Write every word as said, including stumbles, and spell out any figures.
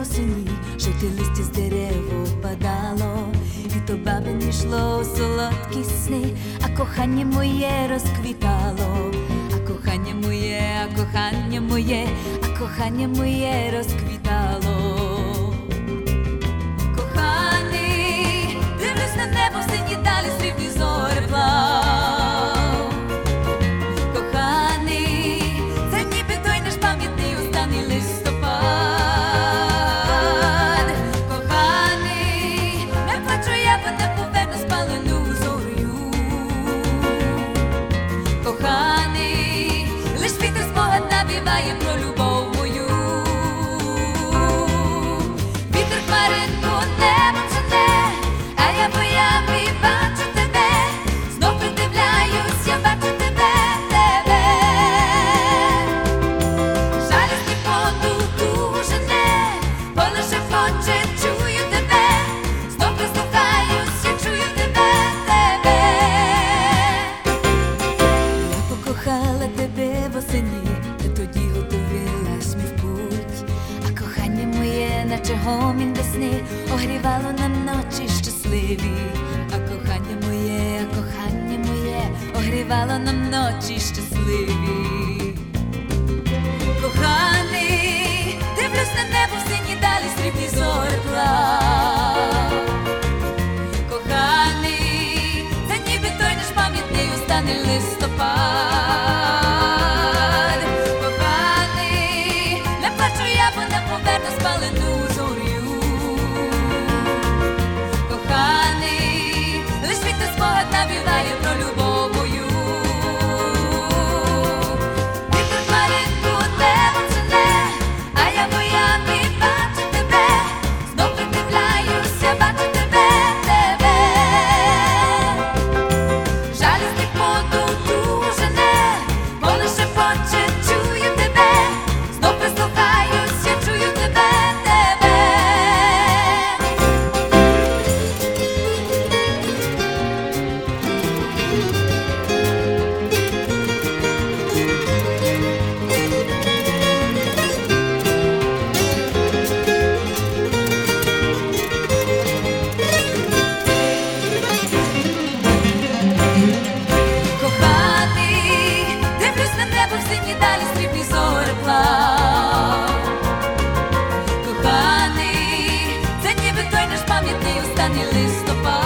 восені, жовті листя з дерев опадало, і то бабині йшло у солодкі сни, а кохання моє розквітало, а кохання моє, а кохання моє, а кохання моє розквітало. Коханий, дивлюсь на небо, в сині далі срібні зореплав. Коханий, це ніби той наш пам'ятний останній листопад. Коханий, не плачу я, бо не поверну спалену зорю. Коханий, лиш вітер спогад навіває про любов мою. Вітер хмаринку небо чне, а я в уяві бачу тебе. Знов придивляюсь, я бачу тебе, тебе. Жалісний подух дуже не, бо лише хоче, чую тебе. Знов прислухаюсь, я чую тебе, тебе. Я покохала тебе восені, та тоді готувалась ми в путь. А кохання моє, наче гомін весни, огрівало нам ночі щасливі. А кохання моє, а кохання моє, огрівало нам ночі щасливі. Коханий, дивлюсь на небо, в сині далі срібні зореплав. Коханий, це ніби той наш пам'ятний останній листопад. Коханий, не плачу я, бо не поверну спалену зорю. Коханий, лиш вітер спогад навіває про любов мою. Вітер хмаринку небо чне, а я в уяві бачу тебе. Знов придивляюся, бачу тебе, тебе. Жалісний подух дуже не, бо лише хоче, чую тебе. Знов прислухаюсь, я чую тебе, тебе. Коханий, дивлюсь на небо, в сині далі срібні зореплав. Коханий, це ніби той наш пам'ятний останній листопад.